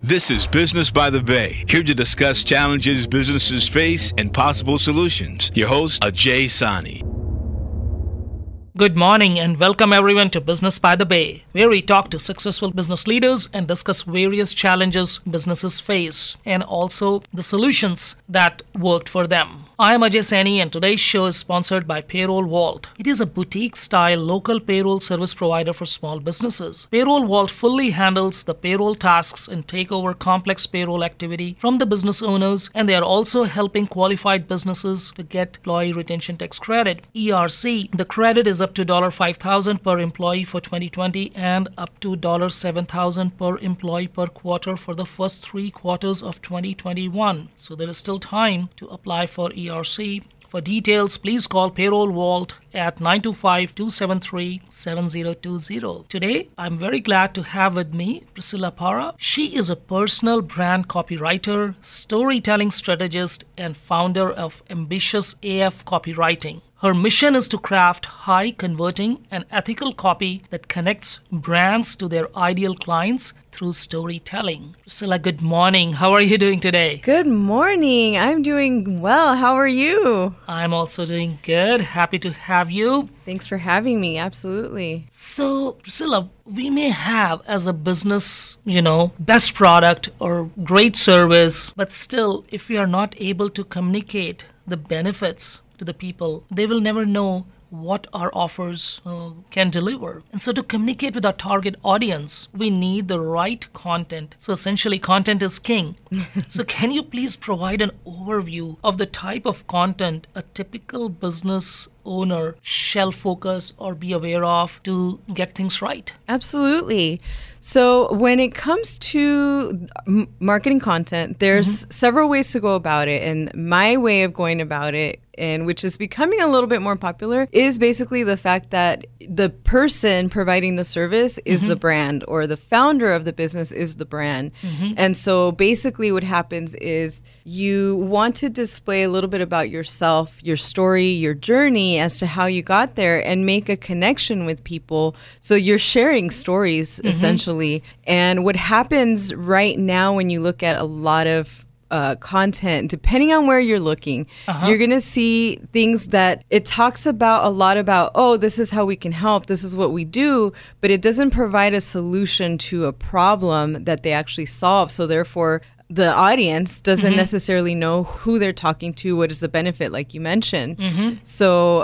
This is Business by the Bay, here to discuss challenges businesses face and possible solutions. Your host, Ajay Sani. Good morning and welcome everyone to Business by the Bay, where we talk to successful business leaders and discuss various challenges businesses face and also the solutions that worked for them. I am Ajay Sani and today's show is sponsored by Payroll Vault. It is a boutique-style local payroll service provider for small businesses. Payroll Vault fully handles the payroll tasks and take over complex payroll activity from the business owners, and they are also helping qualified businesses to get employee retention tax credit, ERC. The credit is up to $5,000 per employee for 2020 and up to $7,000 per employee per quarter for the first 3 quarters of 2021. So there is still time to apply for ERC. For details, please call Payroll Vault at 925-273-7020. Today, I'm very glad to have with me Priscilla Para. She is a personal brand copywriter, storytelling strategist, and founder of Ambitious AF Copywriting. Her mission is to craft high-converting and ethical copy that connects brands to their ideal clients through storytelling. Priscilla, good morning. How are you doing today? Good morning. I'm doing well. How are you? I'm also doing good. Happy to have you. Thanks for having me. Absolutely. So, Priscilla, we may have as a business, best product or great service, but still, if we are not able to communicate the benefits to the people, they will never know what our offers can deliver. And so to communicate with our target audience, we need the right content. So essentially, content is king. So can you please provide an overview of the type of content a typical business owner shall focus or be aware of to get things right? Absolutely. So when it comes to marketing content, there's several ways to go about it. And my way of going about it, and which is becoming a little bit more popular, is basically the fact that the person providing the service is the brand, or the founder of the business is the brand. And so basically what happens is you want to display a little bit about yourself, your story, your journey as to how you got there, and make a connection with people. So you're sharing stories, essentially. And what happens right now when you look at a lot of content, depending on where you're looking, you're going to see things that it talks about a lot about, oh, this is how we can help, this is what we do, but it doesn't provide a solution to a problem that they actually solve. So therefore, the audience doesn't necessarily know who they're talking to, what is the benefit, like you mentioned. So,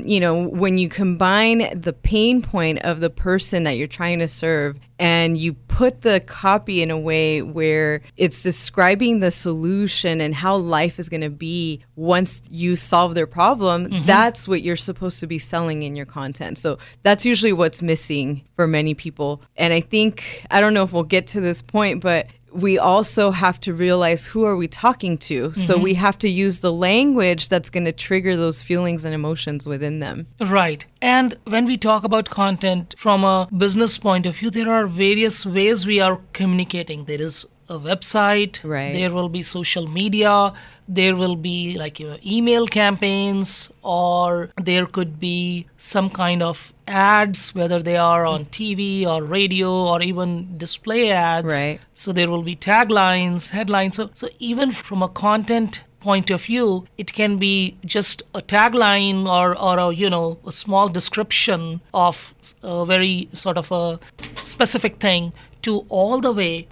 when you combine the pain point of the person that you're trying to serve and you put the copy in a way where it's describing the solution and how life is going to be once you solve their problem, that's what you're supposed to be selling in your content. So that's usually what's missing for many people. And I don't know if we'll get to this point, but we also have to realize, who are we talking to? So we have to use the language that's going to trigger those feelings and emotions within them. Right. And when we talk about content from a business point of view, there are various ways we are communicating. There is a website, there will be social media, there will be email campaigns, or there could be some kind of ads, whether they are on TV or radio or even display ads. So there will be taglines, headlines. So even from a content point of view, it can be just a tagline or a small description of a very sort of a specific thing, to all the way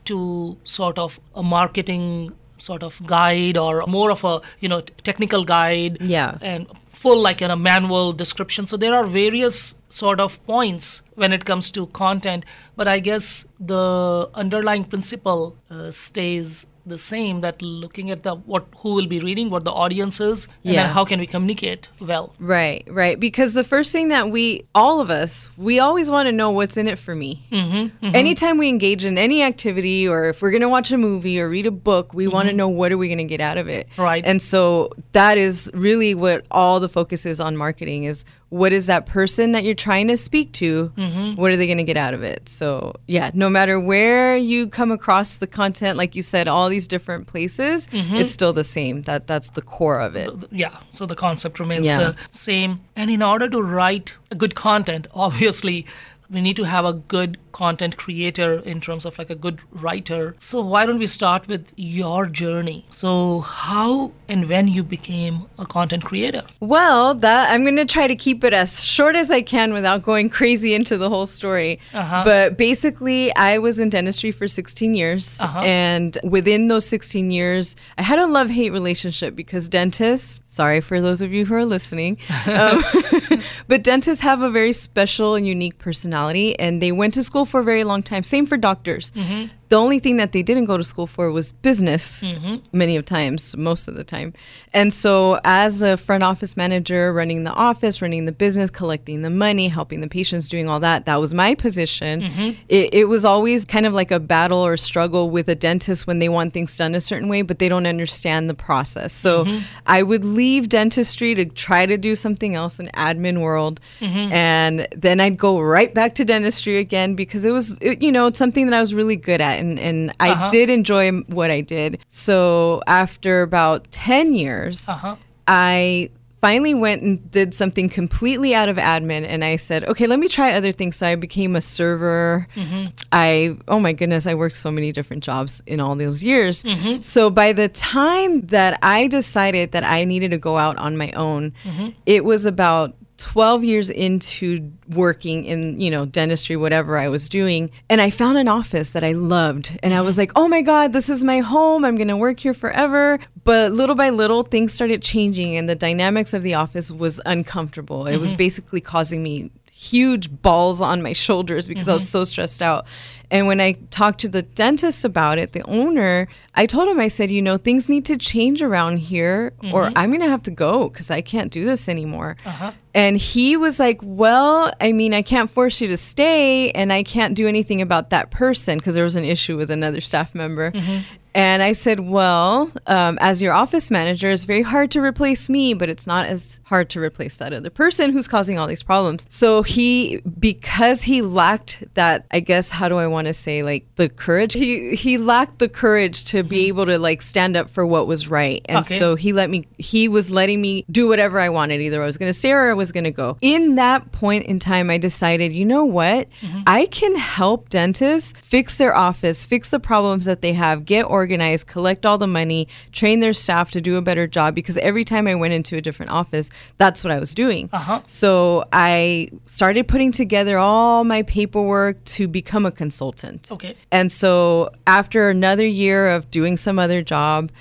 to sort of a marketing sort of guide, or more of a technical guide, and full a manual description. So there are various sort of points when it comes to content, but I guess the underlying principle stays the same, that looking at who will be reading, what the audience is, and then how can we communicate well. Right. Because the first thing that all of us always want to know, what's in it for me. Anytime we engage in any activity, or if we're going to watch a movie or read a book, we want to know, what are we going to get out of it. Right. And so that is really what all the focus is on marketing, is what is that person that you're trying to speak to? What are they going to get out of it? So no matter where you come across the content, like you said, all these different places, it's still the same. That's the core of it. So the concept remains the same. And in order to write good content, obviously, we need to have a good content creator in terms of like a good writer. So why don't we start with your journey? So how and when you became a content creator? Well, that I'm going to try to keep it as short as I can without going crazy into the whole story. But basically, I was in dentistry for 16 years. And within those 16 years, I had a love-hate relationship because dentists, sorry for those of you who are listening, but dentists have a very special and unique personality, and they went to school for a very long time. Same for doctors. The only thing that they didn't go to school for was business, many of times, most of the time. And so as a front office manager, running the office, running the business, collecting the money, helping the patients, doing all that, that was my position. It was always kind of like a battle or struggle with a dentist when they want things done a certain way, but they don't understand the process. So I would leave dentistry to try to do something else in admin world. And then I'd go right back to dentistry again because it was, it's something that I was really good at. And I did enjoy what I did. So after about 10 years, I finally went and did something completely out of admin. And I said, okay, let me try other things. So I became a server. Oh my goodness, I worked so many different jobs in all those years. So by the time that I decided that I needed to go out on my own, it was about 12 years into working in, dentistry, whatever I was doing. And I found an office that I loved. And I was like, oh my God, this is my home. I'm going to work here forever. But little by little, things started changing and the dynamics of the office was uncomfortable. It was basically causing me huge balls on my shoulders because I was so stressed out. And when I talked to the dentist about it, the owner, I told him, I said, things need to change around here or I'm going to have to go because I can't do this anymore. And he was like, well, I mean, I can't force you to stay and I can't do anything about that person because there was an issue with another staff member. And I said, well, as your office manager, it's very hard to replace me, but it's not as hard to replace that other person who's causing all these problems. So because he lacked that, I guess, how do I want to say, like the courage? He lacked the courage to be able to like stand up for what was right. And so he was letting me do whatever I wanted. Either I was going to stay or I was going to go. In that point in time, I decided, you know what? I can help dentists fix their office, fix the problems that they have, get organized, collect all the money, train their staff to do a better job because every time I went into a different office, that's what I was doing. So I started putting together all my paperwork to become a consultant. And so after another year of doing some other job,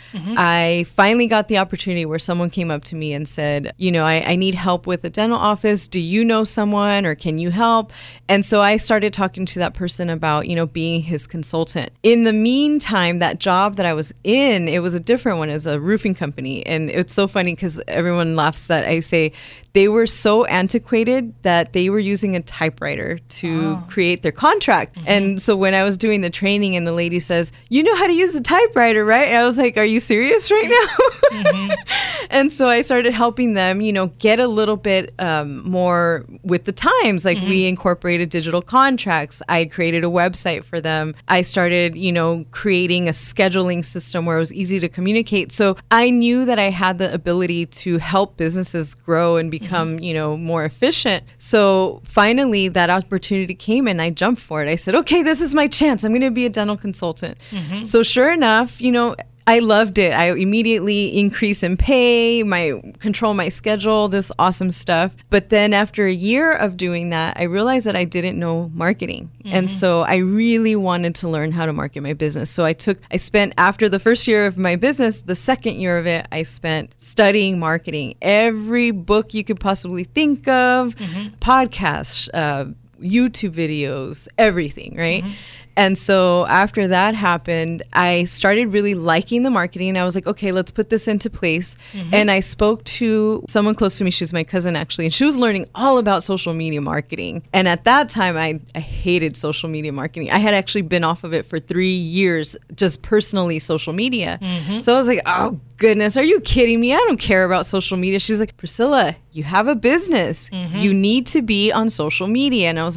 I finally got the opportunity where someone came up to me and said, I need help with a dental office. Do you know someone or can you help? And so I started talking to that person about, being his consultant. In the meantime, that job that I was in, it was a different one. It was a roofing company. And it's so funny because everyone laughs that I say they were so antiquated that they were using a typewriter to create their contract. And so when I was doing the training and the lady says, you know how to use a typewriter, right? And I was like, are you serious right now? And so I started helping them, get a little bit more with the times. Like we incorporated digital contracts. I created a website for them. I started, creating a scheduling system where it was easy to communicate. So I knew that I had the ability to help businesses grow and become, more efficient. So finally that opportunity came and I jumped for it. I said, okay, this is my chance. I'm going to be a dental consultant. So sure enough, I loved it. I immediately increased in pay, control my schedule, this awesome stuff. But then after a year of doing that, I realized that I didn't know marketing. And so I really wanted to learn how to market my business. So I spent after the first year of my business, the second year of it, I spent studying marketing. Every book you could possibly think of, podcasts, YouTube videos, everything, right? And so after that happened, I started really liking the marketing. And I was like, okay, let's put this into place. And I spoke to someone close to me. She's my cousin, actually. And she was learning all about social media marketing. And at that time, I hated social media marketing. I had actually been off of it for 3 years, just personally social media. So I was like, oh, goodness, are you kidding me? I don't care about social media. She's like, Priscilla, you have a business. You need to be on social media. And I was like,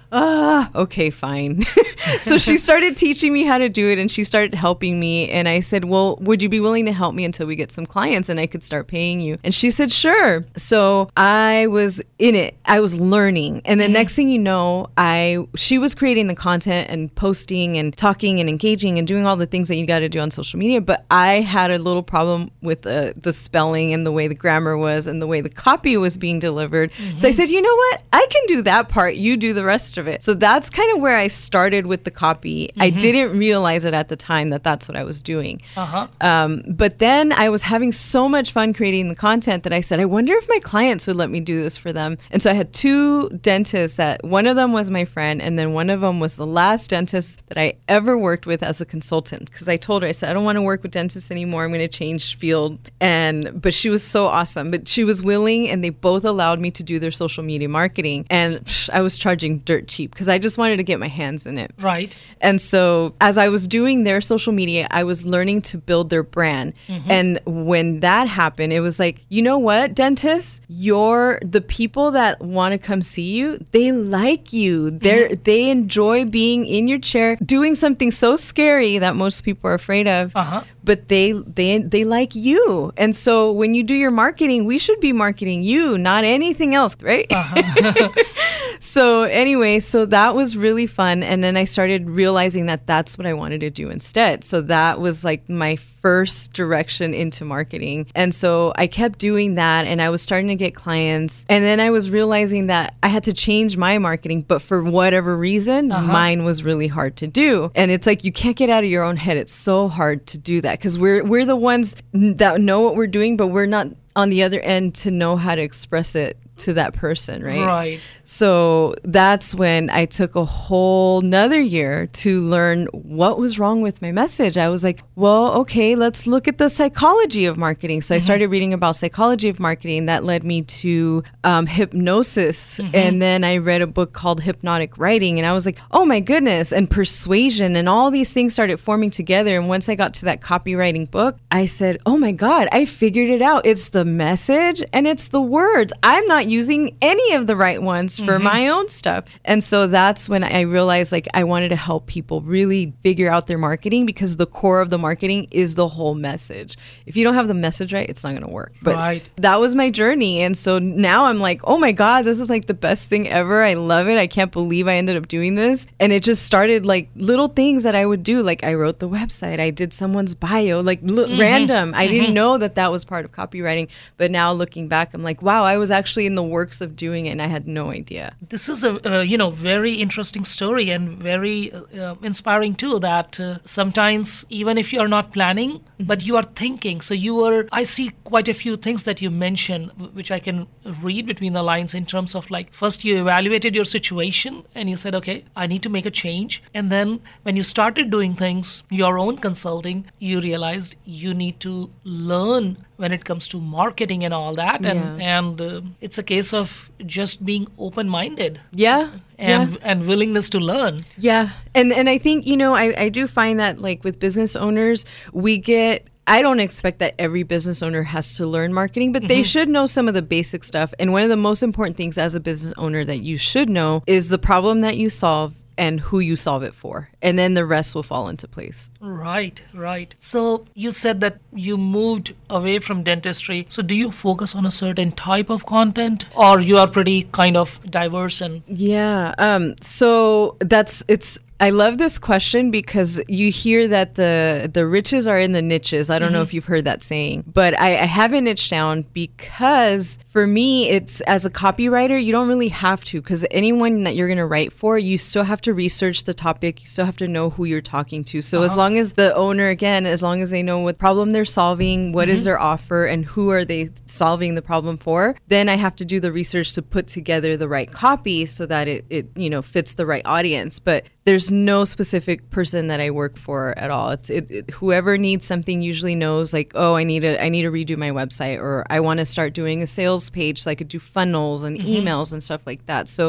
Okay, fine. So she started teaching me how to do it, and she started helping me. And I said, well, would you be willing to help me until we get some clients and I could start paying you? And she said, sure. So I was in it. I was learning. And the next thing you know, she was creating the content and posting and talking and engaging and doing all the things that you got to do on social media. But I had a little problem with the spelling and the way the grammar was and the way the copy was being delivered. So I said, you know what? I can do that part. You do the rest of it. So that's kind of where I started with the copy. I didn't realize it at the time that that's what I was doing. But then I was having so much fun creating the content that I said, I wonder if my clients would let me do this for them. And so I had 2 dentists that one of them was my friend, and then one of them was the last dentist that I ever worked with as a consultant. Because I told her, I said, I don't want to work with dentists anymore. I'm going to change field. But she was so awesome. But she was willing, and they both allowed me to do their social media marketing. And I was charging dirt cheap because I just wanted to get my hands in it. Right. And so as I was doing their social media, I was learning to build their brand. And when that happened, it was like, you know what, dentists, the people that want to come see you, they like you. They enjoy being in your chair, doing something so scary that most people are afraid of. But they like you. And so when you do your marketing, we should be marketing you, not anything else, right? So anyway, so that was really fun. And then I started realizing that that's what I wanted to do instead. So that was like my first direction into marketing. And so I kept doing that, and I was starting to get clients. And then I was realizing that I had to change my marketing, but for whatever reason, mine was really hard to do. And it's like, you can't get out of your own head. It's so hard to do that because we're the ones that know what we're doing, but we're not on the other end to know how to express it to that person, right? Right. So that's when I took a whole nother year to learn what was wrong with my message. I was like, well, okay, let's look at the psychology of marketing. So I started reading about psychology of marketing. That led me to hypnosis. And then I read a book called Hypnotic Writing. And I was like, oh my goodness, and persuasion and all these things started forming together. And once I got to that copywriting book, I said, oh my God, I figured it out. It's the message and it's the words. I'm not using any of the right ones for my own stuff. And so that's when I realized like I wanted to help people really figure out their marketing, because the core of the marketing is the whole message. If you don't have the message right, it's not going to work. But that was my journey. And so now I'm like, oh my God, this is like the best thing ever. I love it. I can't believe I ended up doing this. And it just started like little things that I would do. Like I wrote the website, I did someone's bio, like random. I didn't know that that was part of copywriting. But now looking back, I'm like, wow, I was actually in the works of doing it and I had no idea. This is a very interesting story and very inspiring too, that sometimes even if you are not planning, but you are thinking. So I see quite a few things that you mentioned, which I can read between the lines in terms of like, first you evaluated your situation and you said, okay, I need to make a change. And then when you started doing things, your own consulting, you realized you need to learn when it comes to marketing and all that. And it's a case of just being open-minded. And willingness to learn. Yeah. And I think, I do find that like with business owners, I don't expect that every business owner has to learn marketing, but they should know some of the basic stuff. And one of the most important things as a business owner that you should know is the problem that you solve and who you solve it for. And then the rest will fall into place. Right. So you said that you moved away from dentistry. So do you focus on a certain type of content, or you are pretty kind of diverse? And so I love this question because you hear that the riches are in the niches. I don't know if you've heard that saying, but I have it niched down because for me, it's as a copywriter, you don't really have to, because anyone that you're going to write for, you still have to research the topic. You still have to know who you're talking to. So as long as the owner, again, as long as they know what problem they're solving, what is their offer, and who are they solving the problem for, then I have to do the research to put together the right copy so that it fits the right audience. But there's no specific person that I work for at all. It's whoever needs something usually knows, like, oh, I need to redo my website, or I want to start doing a sales page so I could do funnels and emails and stuff like that. So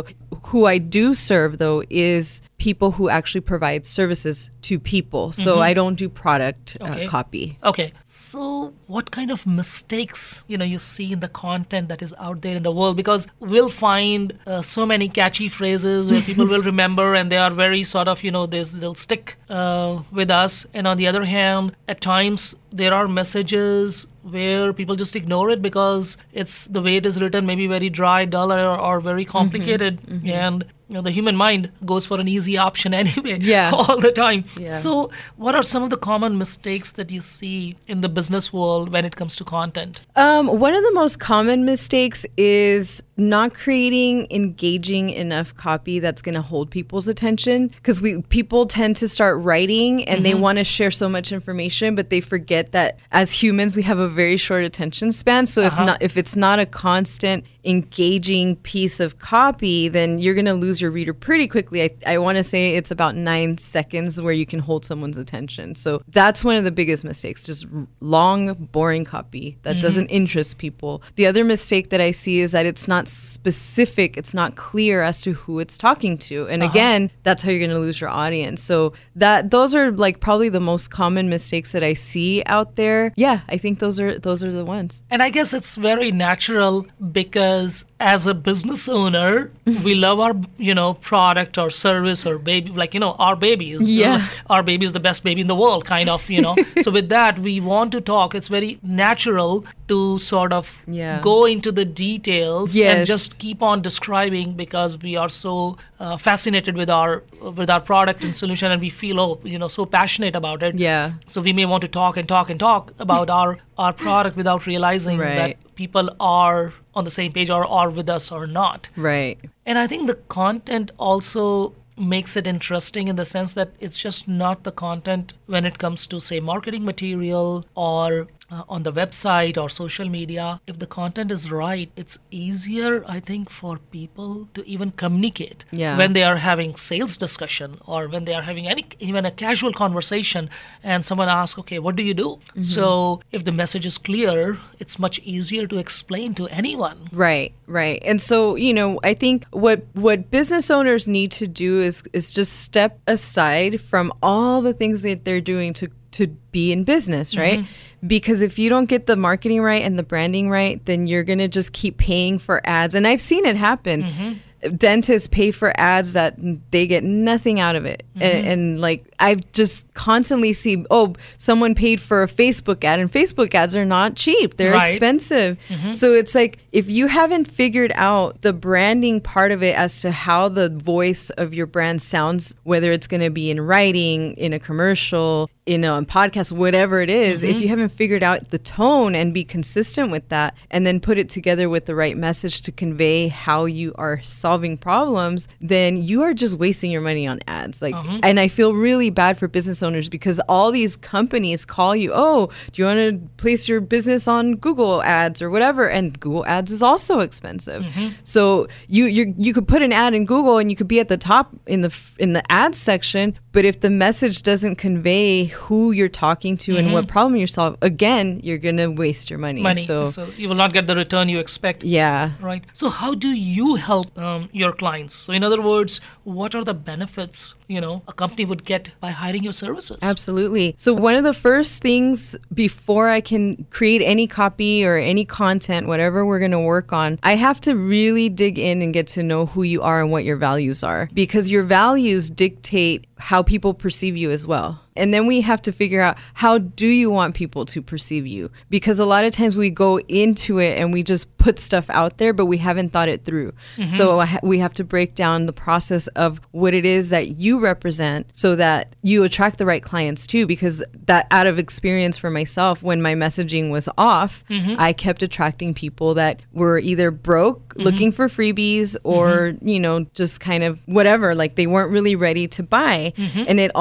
Who I do serve, though, is people who actually provide services to people. So I don't do product copy. Okay. So what kind of mistakes, you see in the content that is out there in the world? Because we'll find so many catchy phrases where people will remember, and they are very sort of, they'll stick with us. And on the other hand, at times there are messages where people just ignore it because it's the way it is written, maybe very dry, dull, or very complicated. And the human mind goes for an easy option anyway, all the time. So what are some of the common mistakes that you see in the business world when it comes to content? One of the most common mistakes is not creating engaging enough copy that's going to hold people's attention, because people tend to start writing and they want to share so much information, but they forget that as humans we have a very short attention span. So if it's not a constant engaging piece of copy, then you're going to lose your reader pretty quickly. I want to say it's about 9 seconds where you can hold someone's attention. So that's one of the biggest mistakes, just long, boring copy that doesn't interest people. The other mistake that I see is that it's not specific, it's not clear as to who it's talking to. And again, that's how you're going to lose your audience. So those are like probably the most common mistakes that I see out there. Yeah, I think those are the ones. And I guess it's very natural because as a business owner, we love our, product or service or baby, our baby is, our baby is the best baby in the world, kind of, So with that, we want to talk. It's very natural to sort of go into the details and just keep on describing, because we are so fascinated with our product and solution, and we feel so passionate about it. So we may want to talk and talk and talk about our product without realizing that people are on the same page or are with us or not. Right. And I think the content also makes it interesting in the sense that it's just not the content when it comes to, say, marketing material or on the website or social media. If the content is right, it's easier, I think, for people to even communicate when they are having sales discussion or when they are having even a casual conversation and someone asks, okay, what do you do? So if the message is clear, it's much easier to explain to anyone. Right. And so, I think what business owners need to do is just step aside from all the things that they're doing to be in business, right? Because if you don't get the marketing right and the branding right, then you're going to just keep paying for ads. And I've seen it happen. Dentists pay for ads that they get nothing out of it. And like, I've just constantly see, someone paid for a Facebook ad, and Facebook ads are not cheap. They're expensive. So it's like, if you haven't figured out the branding part of it as to how the voice of your brand sounds, whether it's going to be in writing, in a commercial, in a podcast, whatever it is, if you haven't figured out the tone and be consistent with that, and then put it together with the right message to convey how you are solving problems, then you are just wasting your money on ads. And I feel really bad for business owners, because all these companies call you, do you want to place your business on Google ads or whatever? And Google ads is also expensive. So you could put an ad in Google and you could be at the top in the ads section, but if the message doesn't convey who you're talking to and what problem you're solving, again, you're going to waste your money. So you will not get the return you expect. Right. So how do you help your clients? So in other words, what are the benefits, a company would get by hiring your services? Absolutely. So one of the first things before I can create any copy or any content, whatever we're going to work on, I have to really dig in and get to know who you are and what your values are, because your values dictate how people perceive you as well. And then we have to figure out, how do you want people to perceive you? Because a lot of times we go into it and we just put stuff out there, but we haven't thought it through. So we have to break down the process of what it is that you represent so that you attract the right clients too. Because that, out of experience for myself, when my messaging was off, I kept attracting people that were either broke, looking for freebies, or, just kind of whatever, like they weren't really ready to buy. And it all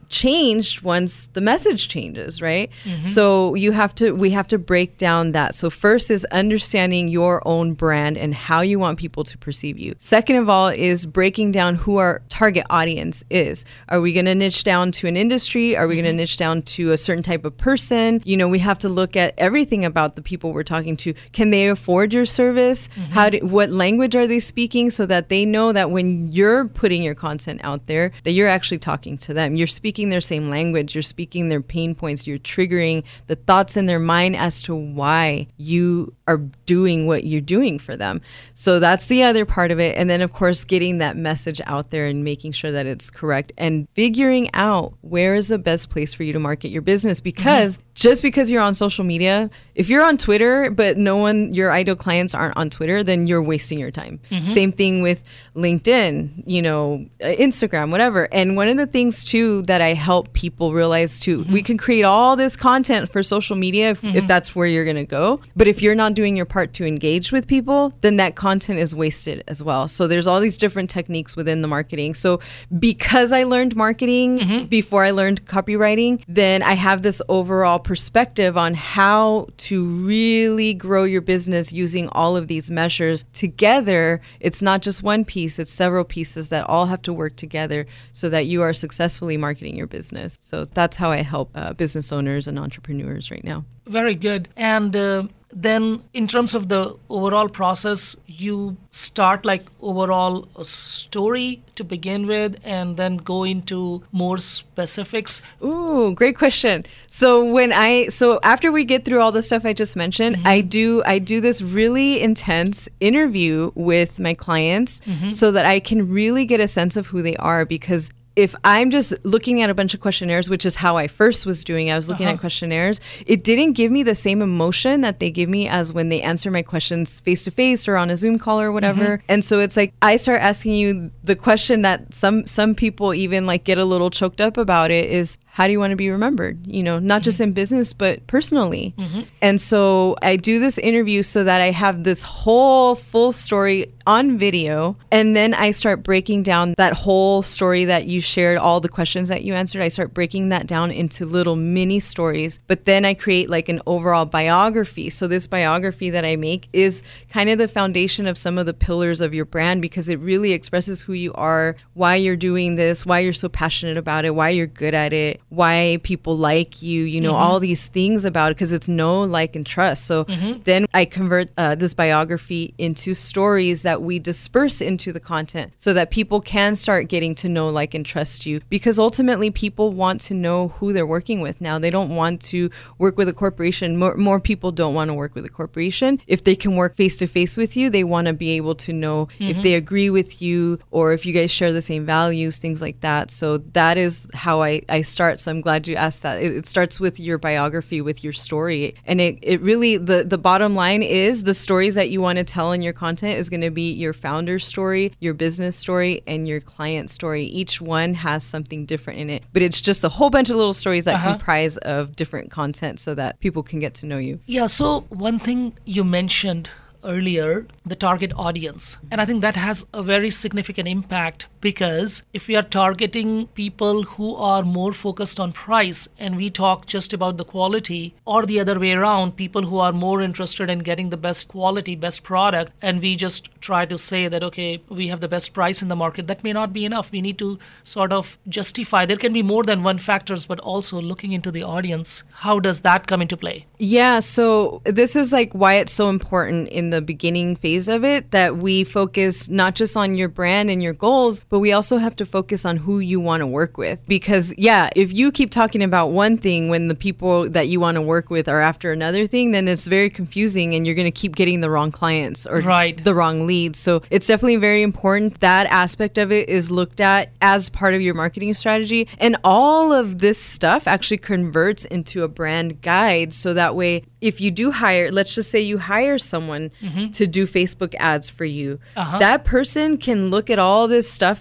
changed once the message changes, right? So we have to break down that. So first is understanding your own brand and how you want people to perceive you. Second of all is breaking down who our target audience is. Are we going to niche down to an industry? Are we going to niche down to a certain type of person? We have to look at everything about the people we're talking to. Can they afford your service? What language are they speaking, so that they know that when you're putting your content out there, that you're actually talking to them. You're speaking their same language. You're speaking their pain points. You're triggering the thoughts in their mind as to why you are doing what you're doing for them. So that's the other part of it. And then, of course, getting that message out there and making sure that it's correct and figuring out where is the best place for you to market your business. Because just because you're on social media, if you're on Twitter, but your ideal clients aren't on Twitter, then you're wasting your time. Same thing with LinkedIn, Instagram, whatever. And one of the things too that I help people realize too, we can create all this content for social media if that's where you're going to go. But if you're not doing your part to engage with people, then that content is wasted as well. So there's all these different techniques within the marketing. So because I learned marketing before I learned copywriting, then I have this overall perspective on how to really grow your business using all of these measures together. It's not just one piece, it's several pieces that all have to work together so that you are successfully marketing your business. So that's how I help business owners and entrepreneurs right now. Very good. And then in terms of the overall process, you start like overall a story to begin with and then go into more specifics. Ooh, great question. So after we get through all the stuff I just mentioned, I do this really intense interview with my clients so that I can really get a sense of who they are. Because if I'm just looking at a bunch of questionnaires, which is how I first was doing, I was looking at questionnaires, it didn't give me the same emotion that they give me as when they answer my questions face to face or on a Zoom call or whatever. And so it's like I start asking you the question that some people even like get a little choked up about it is, how do you want to be remembered? Not just in business, but personally. And so I do this interview so that I have this whole full story on video. And then I start breaking down that whole story that you shared, all the questions that you answered. I start breaking that down into little mini stories. But then I create like an overall biography. So this biography that I make is kind of the foundation of some of the pillars of your brand, because it really expresses who you are, why you're doing this, why you're so passionate about it, why you're good at it, why people like you, all these things about it, because it's know, like, and trust. So then I convert this biography into stories that we disperse into the content so that people can start getting to know, like, and trust you. Because ultimately people want to know who they're working with now. They don't want to work with a corporation. More people don't want to work with a corporation. If they can work face to face with you, they want to be able to know if they agree with you or if you guys share the same values, things like that. So that is how I start. So I'm glad you asked that. It starts with your biography, with your story. And it really, the bottom line is the stories that you want to tell in your content is going to be your founder's story, your business story, and your client story. Each one has something different in it, but it's just a whole bunch of little stories that comprise of different content so that people can get to know you. Yeah, so one thing you mentioned earlier, the target audience. And I think that has a very significant impact, because if we are targeting people who are more focused on price and we talk just about the quality, or the other way around, people who are more interested in getting the best quality, best product, and we just try to say that, okay, we have the best price in the market, that may not be enough. We need to sort of justify. There can be more than one factors, but also looking into the audience. How does that come into play? Yeah, so this is like why it's so important in the beginning phase of it that we focus not just on your brand and your goals, but we also have to focus on who you want to work with. Because yeah, if you keep talking about one thing when the people that you want to work with are after another thing, then it's very confusing and you're going to keep getting the wrong clients or the wrong leads. So it's definitely very important that aspect of it is looked at as part of your marketing strategy. And all of this stuff actually converts into a brand guide. So that way, if you do hire, let's just say you hire someone to do Facebook ads for you, that person can look at all this stuff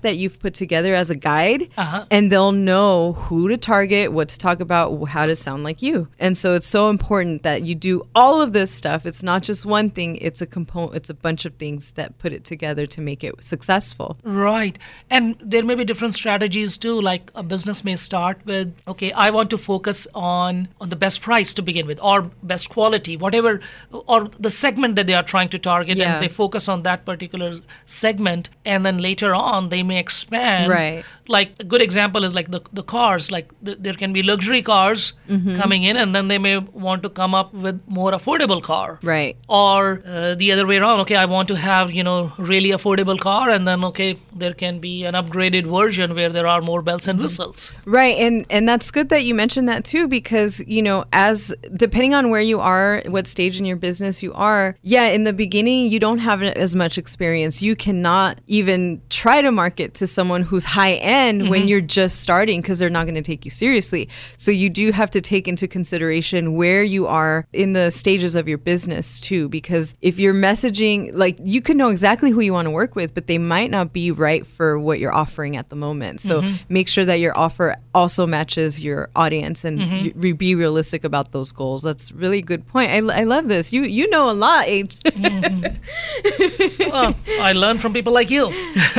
that you've put together as a guide, and they'll know who to target, what to talk about, how to sound like you. And so it's so important that you do all of this stuff. It's not just one thing, it's a component, it's a bunch of things that put it together to make it successful. Right. And there may be different strategies too. Like a business may start with, okay, I want to focus on the best price to begin with, or best quality, whatever, or the segment that they are trying to target, and they focus on that particular segment, and then later on they may expand. Right. Like a good example is like the cars, like there can be luxury cars coming in, and then they may want to come up with more affordable car. Right. Or the other way around, okay, I want to have, really affordable car, and then, okay, there can be an upgraded version where there are more bells and whistles. Right. And that's good that you mentioned that too, because, as depending on where you are, what stage in your business you are, in the beginning, you don't have as much experience. You cannot even try to market to someone who's high end when you're just starting, because they're not going to take you seriously. So you do have to take into consideration where you are in the stages of your business too, because if you're messaging, like, you can know exactly who you want to work with, but they might not be right for what you're offering at the moment. So make sure that your offer also matches your audience, and be realistic about those goals. That's really a good point. I love this. You know a lot, H. Well, I learn from people like you.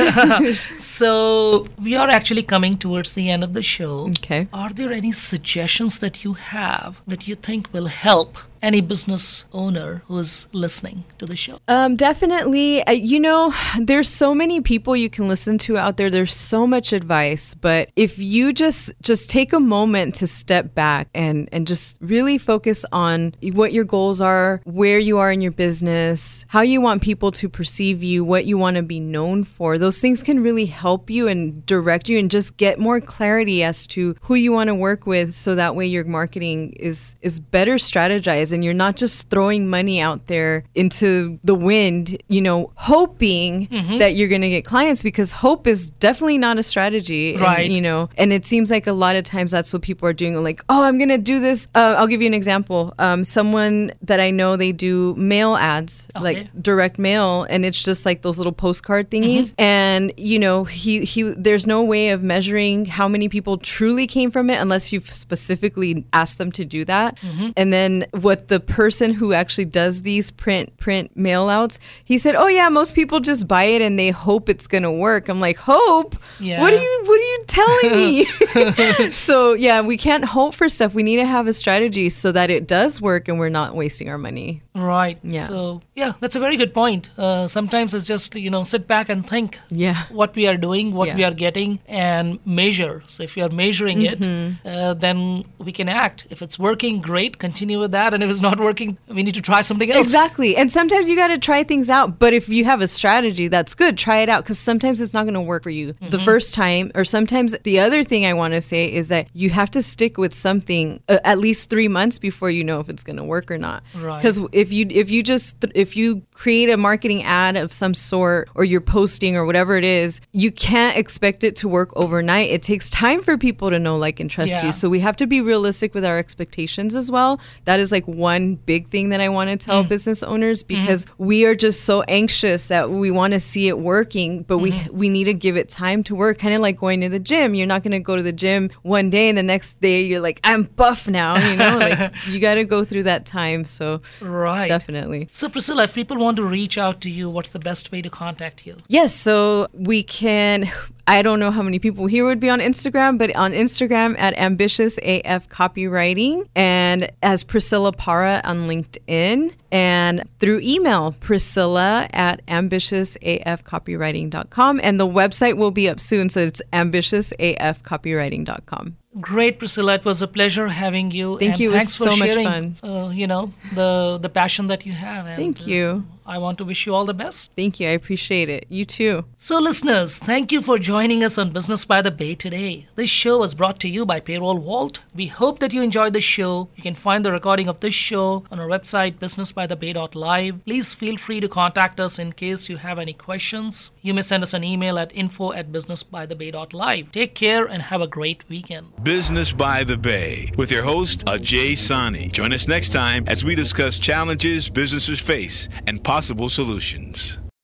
So we are actually coming towards the end of the show. Okay. Are there any suggestions that you have that you think will help any business owner who's listening to the show? Definitely. There's so many people you can listen to out there. There's so much advice, but if you just take a moment to step back and just really focus on what your goals are, where you are in your business, how you want people to perceive you, what you want to be known for, those things can really help you and direct you, and just get more clarity as to who you want to work with, so that way your marketing is better strategized, and you're not just throwing money out there into the wind, hoping that you're going to get clients, because hope is definitely not a strategy. Right. And it seems like a lot of times that's what people are doing. Like, oh, I'm going to do this. I'll give you an example. Someone that I know, they do mail ads, like direct mail, and it's just like those little postcard thingies. And, he there's no way of measuring how many people truly came from it unless you've specifically asked them to do that. And then what the person who actually does these print mail outs, he said, oh yeah, most people just buy it and they hope it's gonna work. I'm like, hope? Yeah. What are you telling me? So yeah, we can't hope for stuff. We need to have a strategy so that it does work and we're not wasting our money. Right. Yeah. So yeah, that's a very good point. Sometimes it's just, sit back and think what we are doing, what we are getting, and measure. So if you are measuring it, then we can act. If it's working, great, continue with that. And if it's not working, we need to try something else. Exactly. And sometimes you got to try things out. But if you have a strategy, that's good. Try it out, because sometimes it's not going to work for you the first time. Or sometimes the other thing I want to say is that you have to stick with something at least 3 months before you know if it's going to work or not. Right. Because if you create a marketing ad of some sort, or you're posting or whatever it is, you can't expect it to work overnight. It takes time for people to know, like, and trust you. So we have to be realistic with our expectations as well. That is like one big thing that I want to tell business owners, because we are just so anxious that we want to see it working, but we need to give it time to work. Kind of like going to the gym. You're not going to go to the gym one day and the next day you're like, I'm buff now, like you got to go through that time. So right. Definitely. So Priscilla, if people want to reach out to you, what's the best way to contact you? Yes, so we can, I don't know how many people here would be on Instagram, but on Instagram at Ambitious AF Copywriting, and as Priscilla Para on LinkedIn, and through email, Priscilla at ambitiousafcopywriting.com. And the website will be up soon, so it's ambitiousafcopywriting.com. Great, Priscilla. It was a pleasure having you. Thank you. Thanks it was for so sharing, much fun. The passion that you have. And, Thank you. I want to wish you all the best. Thank you. I appreciate it. You too. So listeners, thank you for joining us on Business by the Bay today. This show was brought to you by Payroll Vault. We hope that you enjoyed the show. You can find the recording of this show on our website, businessbythebay.live. Please feel free to contact us in case you have any questions. You may send us an email at info@businessbythebay.live. Take care and have a great weekend. Business by the Bay with your host, Ajay Sani. Join us next time as we discuss challenges businesses face and possible solutions.